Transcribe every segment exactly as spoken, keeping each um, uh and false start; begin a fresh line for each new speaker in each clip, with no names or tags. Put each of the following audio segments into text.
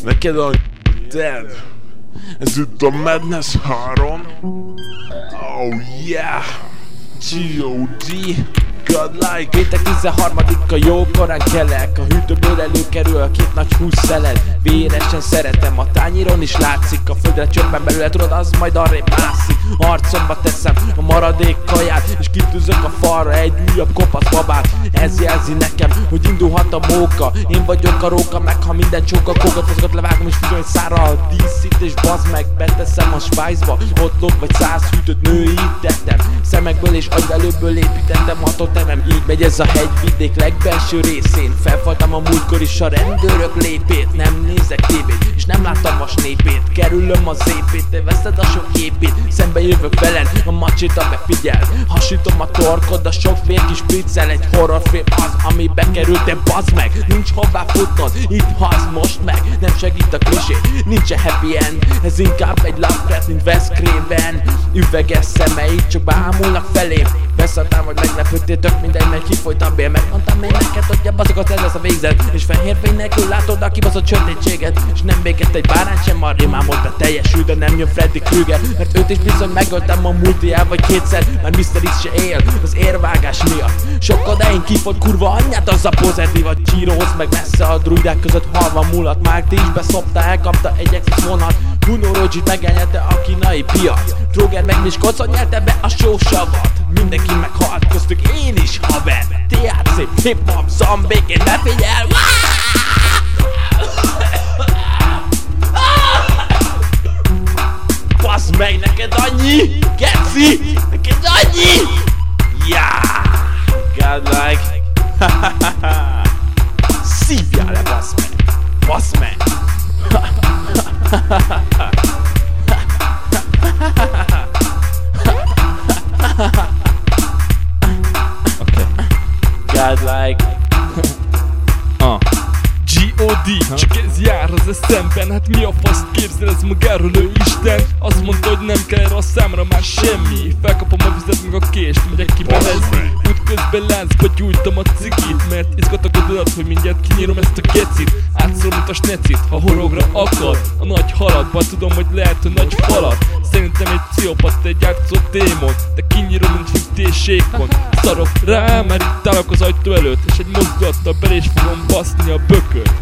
Neked a Ted. Ez itt a Madness három. Oh yeah. G O D. Godlike.
Péntek tizenharmadika jó korán kelek. A hűtőből előkerül a két nagy húsz szelet. Véresen szeretem, a tányéron is látszik. A földre csöppen belőle, tudod, az majd arrébb mászik. Arcomba teszem a maradék kaját, és kitűzök a falra egy újabb kopasz babát. Ez jelzi nekem, hogy indulhat a móka. Én vagyok a róka, meg ha minden csóka kókat azokat levágom, és fizony szára a díszítés. Bazd meg, beteszem a spájzba. Ott lóg vagy száz hűtött nőítettem. Szemekből és agyvelőből építettem a totemem. Így megy ez a hegyvidék legbelső részén. Felfaltam a múltkor is a rendőrök lépét. Nem nézek tévét, és nem láttam a snépét. Kerülöm az épét, te veszted a sok képét. Szembe jövök veled, a macséta befigyel. Hasítom a torkod, a sok vér kis priccel. Egy horrorfilm az, ami bekerült, de bazd meg, nincs hová futnod. Itt halsz most meg, nem segít a klisé. Nincsen happy end, ez inkább egy Lovecraft, mint Wes Craven. Üveges szemeid csak bámulnak felém. Beszartál vagy meglepődtél, tök mindegy, mert kifolyt a bél. Megmondtam én neked, hogy a bazokat ez lesz a végzet. És fehér fény nélkül látod a kibaszott sötétséget. És nem békett egy bárány sem, a rémámodra teljesül, de nem jön Freddy Krueger. Mert őt is bizony megöltem a multijál vagy kétszer. Már miszter X se él az érvágás miatt. Sokadáig kifolyt kurva anyját az a pozitív. A Chirohoz meg messze a druidák között halva mulat. Már ti is beszopta, elkapta egy exis vonat. Bruno Rogit megelnyette a kínai piac. Droger meg Miskolcon nyerte be a sósavat. Mindenki meghalt, köztük én is haver. té há cé, hip-hop, zombéként befigyel. Baszd meg, neked annyi! Geci! Neked annyi! Yeah! Godlike! Szívjál le, baszd meg! Baszd meg! Okay. Godlike. uh.
G O D, csak ez jár az eszemben. Hát mi a faszt képzel ez magáról, ő Isten? Azt mondta, hogy nem kell erre a számra már semmi. Felkapom a vizet meg a kést, megyek ki bevezni. Útközben láncba gyújtom a cigit, mert izgat a gondolat, hogy mindjárt kinyírom ezt a gecit. Átszól, mint a snecit, ha horogra akad a nagy haladban. Tudom, hogy lehet, hogy nagy falat. Szerintem egy pszichopat, egy átkozott démon, de kinyírom, mint fiftésékon. Szarok rá, már itt állok az ajtó előtt, és egy mozdulattal bele is fogom baszni a bököt.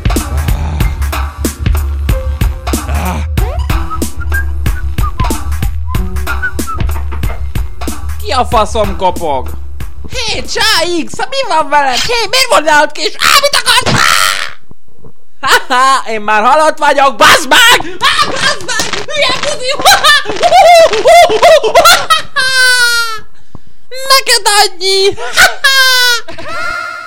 Ki a faszom kopog? Hé, Csá X, mi van veled? Hé, miért voltál ott kés? Á, mit akarsz? Haha, én már halott vagyok, bazd meg! Á, bazd meg! Hülye buzi! Neked annyi!